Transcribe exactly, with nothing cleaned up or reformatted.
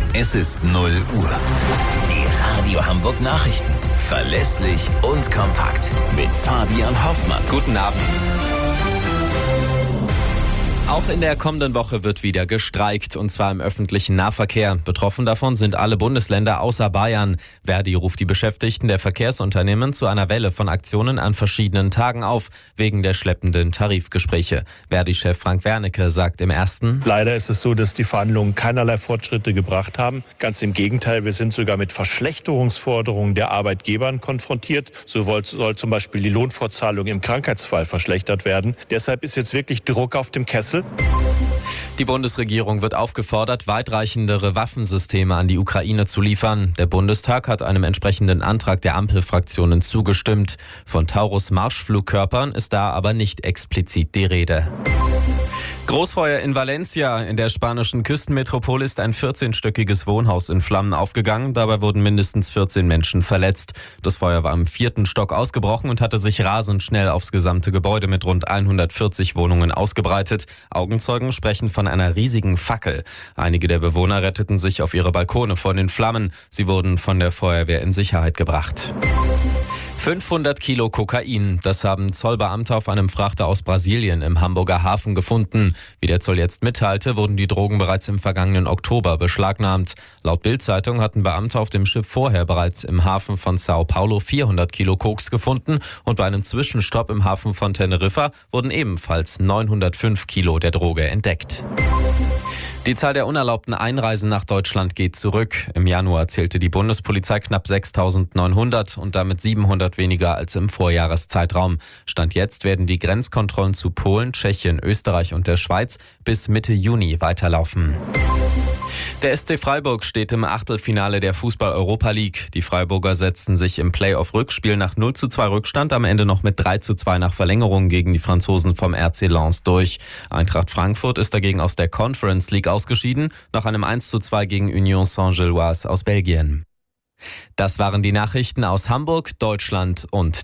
Es ist null Uhr. Die Radio Hamburg Nachrichten. Verlässlich und kompakt. Mit Fabian Hoffmann. Guten Abend. Auch in der kommenden Woche wird wieder gestreikt, und zwar im öffentlichen Nahverkehr. Betroffen davon sind alle Bundesländer außer Bayern. Verdi ruft die Beschäftigten der Verkehrsunternehmen zu einer Welle von Aktionen an verschiedenen Tagen auf, wegen der schleppenden Tarifgespräche. Verdi-Chef Frank Wernicke sagt im ersten: Leider ist es so, dass die Verhandlungen keinerlei Fortschritte gebracht haben. Ganz im Gegenteil, wir sind sogar mit Verschlechterungsforderungen der Arbeitgebern konfrontiert. So soll zum Beispiel die Lohnfortzahlung im Krankheitsfall verschlechtert werden. Deshalb ist jetzt wirklich Druck auf dem Kessel. Die Bundesregierung wird aufgefordert, weitreichendere Waffensysteme an die Ukraine zu liefern. Der Bundestag hat einem entsprechenden Antrag der Ampelfraktionen zugestimmt. Von Taurus-Marschflugkörpern ist da aber nicht explizit die Rede. Großfeuer in Valencia. In der spanischen Küstenmetropole ist ein vierzehnstöckiges Wohnhaus in Flammen aufgegangen. Dabei wurden mindestens vierzehn Menschen verletzt. Das Feuer war im vierten Stock ausgebrochen und hatte sich rasend schnell aufs gesamte Gebäude mit rund hundertvierzig Wohnungen ausgebreitet. Augenzeugen sprechen von einer riesigen Fackel. Einige der Bewohner retteten sich auf ihre Balkone vor den Flammen. Sie wurden von der Feuerwehr in Sicherheit gebracht. fünfhundert Kilo Kokain, das haben Zollbeamte auf einem Frachter aus Brasilien im Hamburger Hafen gefunden. Wie der Zoll jetzt mitteilte, wurden die Drogen bereits im vergangenen Oktober beschlagnahmt. Laut Bild-Zeitung hatten Beamte auf dem Schiff vorher bereits im Hafen von Sao Paulo vierhundert Kilo Koks gefunden, und bei einem Zwischenstopp im Hafen von Teneriffa wurden ebenfalls neunhundertfünf Kilo der Droge entdeckt. Die Zahl der unerlaubten Einreisen nach Deutschland geht zurück. Im Januar zählte die Bundespolizei knapp sechstausendneunhundert und damit siebenhundert weniger als im Vorjahreszeitraum. Stand jetzt werden die Grenzkontrollen zu Polen, Tschechien, Österreich und der Schweiz bis Mitte Juni weiterlaufen. Der S C Freiburg steht im Achtelfinale der Fußball-Europa League. Die Freiburger setzten sich im Play-off-Rückspiel nach null zu zwei Rückstand am Ende noch mit drei zu zwei nach Verlängerung gegen die Franzosen vom R C Lens durch. Eintracht Frankfurt ist dagegen aus der Conference League ausgeschieden, nach einem eins zu zwei gegen Union Saint-Gilloise aus Belgien. Das waren die Nachrichten aus Hamburg, Deutschland und